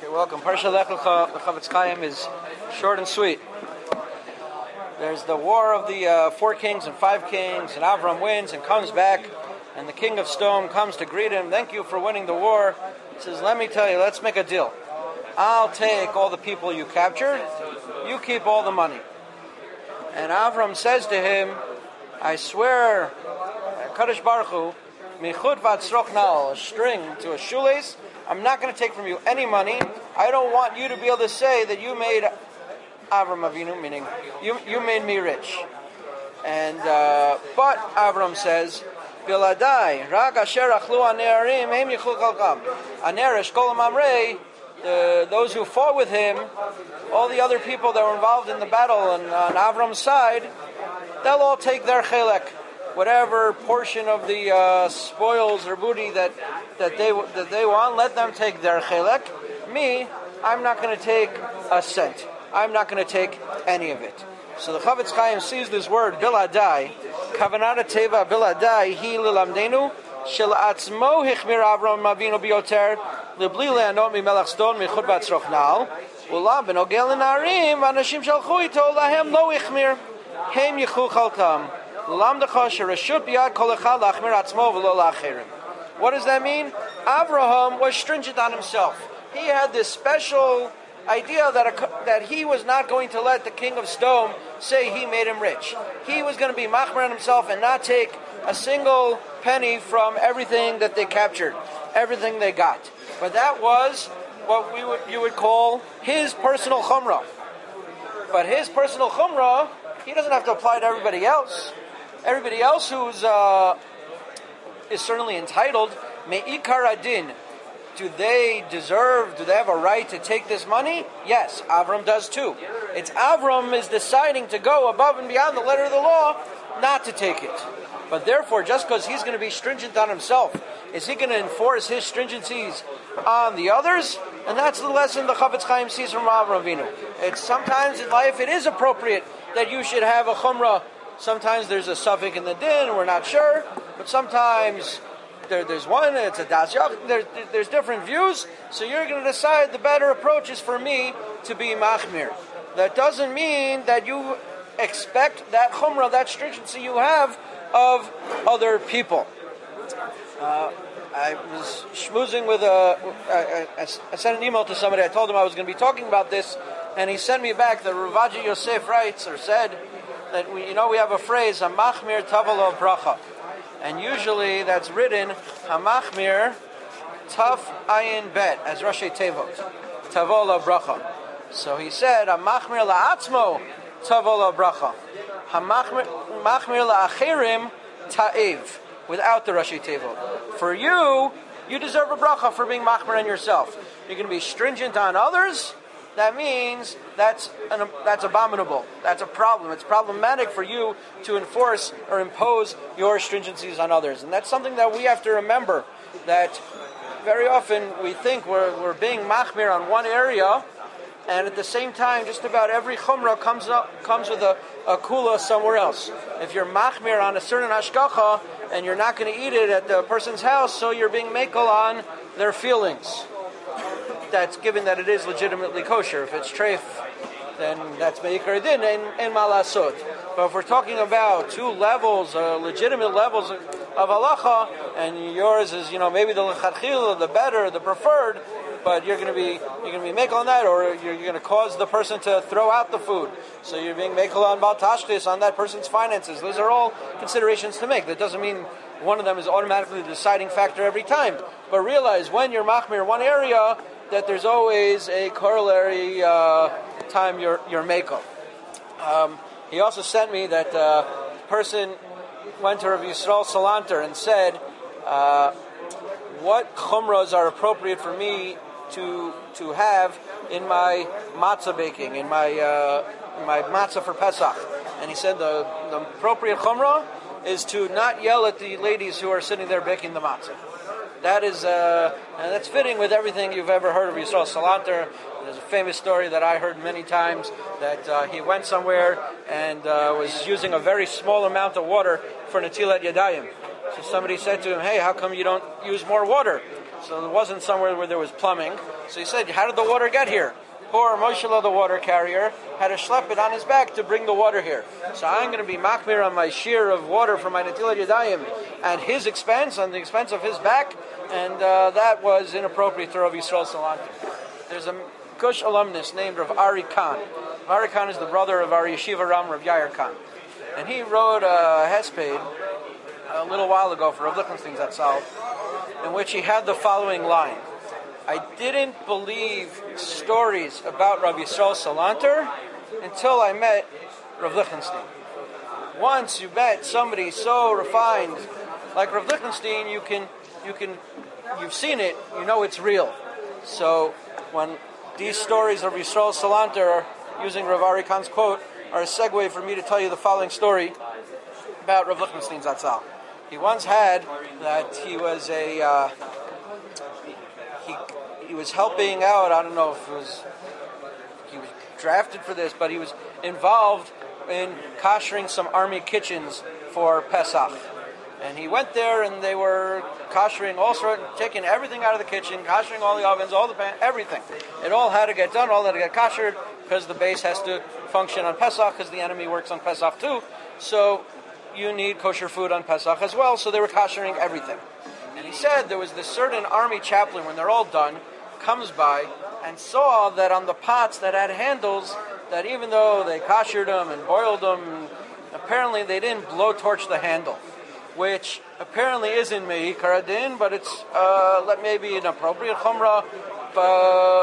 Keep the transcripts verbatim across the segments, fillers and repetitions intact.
You're welcome. Parsha Lech Lecha, the Chavetz Chaim is short and sweet. There's the war of the uh, four kings and five kings, and Avram wins and comes back, and the king of Stone comes to greet him. Thank you for winning the war. He says, let me tell you, let's make a deal. I'll take all the people you captured, you keep all the money. And Avram says to him, I swear, Kadosh Baruch Hu, michud v'atzroch nal, a string to a shoelace, I'm not going to take from you any money. I don't want you to be able to say that you made Avram Avinu, meaning you you made me rich. And uh, but Avram says, Biladai, Rag asher achlu anearim, heim yichlu kalkam. Aner eshkol mamrei, the those who fought with him, all the other people that were involved in the battle on, on Avram's side, they'll all take their chelek. Whatever portion of the uh, spoils or booty that, that they that they want, let them take their chelek. Me, I'm not going to take a cent. I'm not going to take any of it. So the Chavetz Chaim sees this word biladai, kavanat teva biladai hi lilamdenu shel atzmo hichmir Avram Avinu bioter libli leanot mimelach ston michud batzroch nal ulam benogel narim anashim shalchu ito lahem lo hichmir hem yichu chalkam. What does that mean? Avraham was stringent on himself. He had this special idea that a, that he was not going to let the king of Stone say he made him rich. He was going to be machmer on himself and not take a single penny from everything that they captured, everything they got. But that was what we would you would call his personal chumrah. But his personal chumrah, he doesn't have to apply to everybody else. Everybody else who's uh, is certainly entitled. Me'ikar adin, do they deserve? Do they have a right to take this money? Yes, Avram does too. It's Avram is deciding to go above and beyond the letter of the law, not to take it. But therefore, just because he's going to be stringent on himself, is he going to enforce his stringencies on the others? And that's the lesson the Chavetz Chaim sees from Avram Avinu. It's sometimes in life it is appropriate that you should have a chumrah. Sometimes there's a suffix in the din, we're not sure. But sometimes there, there's one, it's a das yach, there, there's different views. So you're going to decide the better approach is for me to be machmir. That doesn't mean that you expect that chumrah, that stringency you have of other people. Uh, I was schmoozing with a, I, I, I sent an email to somebody, I told him I was going to be talking about this, and he sent me back, the Ravaji Yosef writes, or said, that we, you know, we have a phrase, Hamachmir Tavalo Bracha. And usually that's written, Hamachmir Taf Ayin Bet, as Rashi Tevot. Tavalo Bracha. So he said, Hamachmir La'atzmo Tavalo Bracha. Hamachmir La'achirim Ta'iv. Without the Rashi Tevot. For you, you deserve a bracha for being machmir on yourself. You're going to be stringent on others. That means that's an, that's abominable. That's a problem. It's problematic for you to enforce or impose your stringencies on others. And that's something that we have to remember, that very often we think we're, we're being machmir on one area, and at the same time, just about every chumrah comes up comes with a, a kula somewhere else. If you're machmir on a certain hashgacha, and you're not going to eat it at the person's house, so you're being mekel on their feelings. That's given that it is legitimately kosher. If it's treif, then that's meikar din and, and malasot. But if we're talking about two levels, uh, legitimate levels of, of halacha, and yours is, you know, maybe the lechatchila, the better, the preferred, but you're going to be you're going to be mekel on that, or you're, you're going to cause the person to throw out the food. So you're being mekel on bal tashchis, on that person's finances. Those are all considerations to make. That doesn't mean one of them is automatically the deciding factor every time. But realize when you're machmir one area, that there's always a corollary uh, time you're, you're mekel. Um, he also sent me that uh, person went to Rav Yisrael Salanter and said, uh, what chumras are appropriate for me to to have in my matzah baking, in my uh, in my matzah for Pesach? And he said the, the appropriate chumrah is to not yell at the ladies who are sitting there baking the matzah. That is, uh, and that's fitting with everything you've ever heard of Yisrael Salanter. There's a famous story that I heard many times that uh, he went somewhere and uh, was using a very small amount of water for Netilat Yadayim. So somebody said to him, hey, how come you don't use more water? So it wasn't somewhere where there was plumbing. So he said, how did the water get here? Poor Moshe, the water carrier, had to schlep it on his back to bring the water here. So I'm going to be machmir on my shear of water for my Netilat Yadayim at his expense, on the expense of his back, and uh, that was inappropriate to Rav Yisrael Salanter. There's a Gush alumnus named Rav Ari Khan. Rav Ari Khan is the brother of our yeshiva Ram, Rav Yair Khan. And he wrote a hesped a little while ago for Rav Lichtenstein Zatzal, in which he had the following line. I didn't believe stories about Rav Yisrael Salanter until I met Rav Lichtenstein. Once you met somebody so refined like Rav Lichtenstein, you can, you can, you've seen it, you know it's real. So when these stories of Yisrael Salanter, using Rav Ari Khan's quote, are a segue for me to tell you the following story about Rav Lichtenstein Zatzal. He once had that he was a uh, he he was helping out. I don't know if it was he was drafted for this, but he was involved in koshering some army kitchens for Pesach. And he went there, and they were koshering all sorts, taking everything out of the kitchen, koshering all the ovens, all the pan, everything. It all had to get done, all had to get koshered, because the base has to function on Pesach, because the enemy works on Pesach too. So you need kosher food on Pesach as well, so they were koshering everything. And he said there was this certain army chaplain, when they're all done, comes by and saw that on the pots that had handles, that even though they koshered them and boiled them, apparently they didn't blowtorch the handle, which apparently isn't me'ikar adin, but it's uh, maybe an appropriate chumrah. But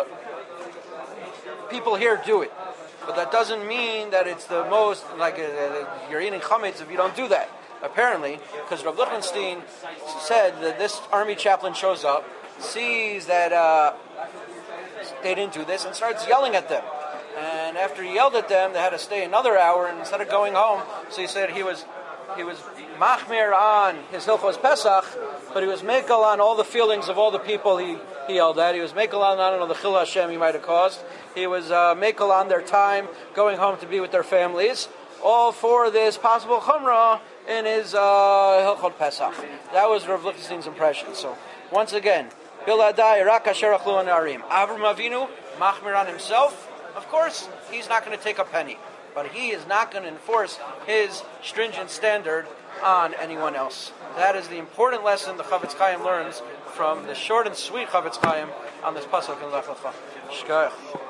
people here do it. But that doesn't mean that it's the most, like, uh, you're eating chametz if you don't do that. Apparently, because Rav Lichtenstein said that this army chaplain shows up, sees that uh, they didn't do this, and starts yelling at them. And after he yelled at them, they had to stay another hour, and instead of going home, so he said he was he was machmir on his Hilchos Pesach, but he was mekel on all the feelings of all the people he, he yelled at. He was mekel on, I don't know, the Chil Hashem he might have caused. He was uh, mekel on their time going home to be with their families, all for this possible chumrah in his uh, Hilchot Pesach. That was Rav Lichtenstein's impression. So, once again, Biladai Rak Asher Achlu Arim. Avram Avinu, machmir on himself. Of course, he's not going to take a penny, but he is not going to enforce his stringent standard on anyone else. That is the important lesson the Chavetz Chaim learns from the short and sweet Chavetz Chaim on this pasuk in Lech Lecha. Shkoyach.